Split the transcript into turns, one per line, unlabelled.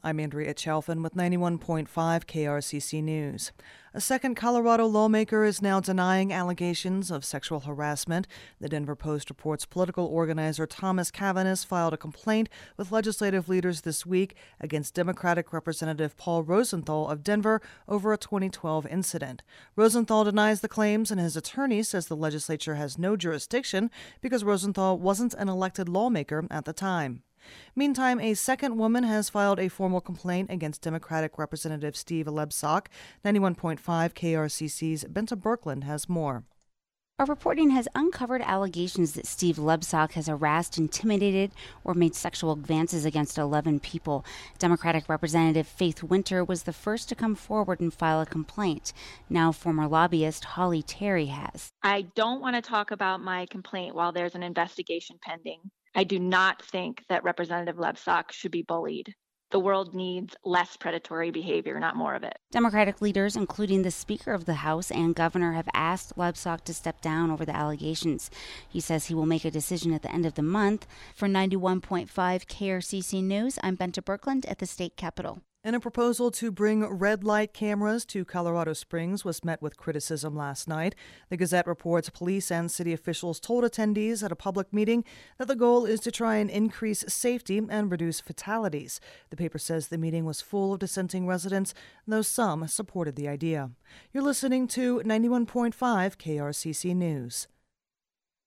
I'm Andrea Chalfin with 91.5 KRCC News. A second Colorado lawmaker is now denying allegations of sexual harassment. The Denver Post reports political organizer Thomas Cavanis filed a complaint with legislative leaders this week against Democratic Representative Paul Rosenthal of Denver over a 2012 incident. Rosenthal denies the claims, and his attorney says the legislature has no jurisdiction because Rosenthal wasn't an elected lawmaker at the time. Meantime, a second woman has filed a formal complaint against Democratic Representative Steve Lebsock. 91.5 KRCC's Benta Birkeland has more.
Our reporting has uncovered allegations that Steve Lebsock has harassed, intimidated, or made sexual advances against 11 people. Democratic Representative Faith Winter was the first to come forward and file a complaint. Now former lobbyist Holly Terry has.
I don't want to talk about my complaint while there's an investigation pending. I do not think that Representative Lebsock should be bullied. The world needs less predatory behavior, not more of it.
Democratic leaders, including the Speaker of the House and Governor, have asked Lebsock to step down over the allegations. He says he will make a decision at the end of the month. For 91.5 KRCC News, I'm Benta Birkeland at the state capitol.
And a proposal to bring red light cameras to Colorado Springs was met with criticism last night. The Gazette reports police and city officials told attendees at a public meeting that the goal is to try and increase safety and reduce fatalities. The paper says the meeting was full of dissenting residents, though some supported the idea. You're listening to 91.5 KRCC News.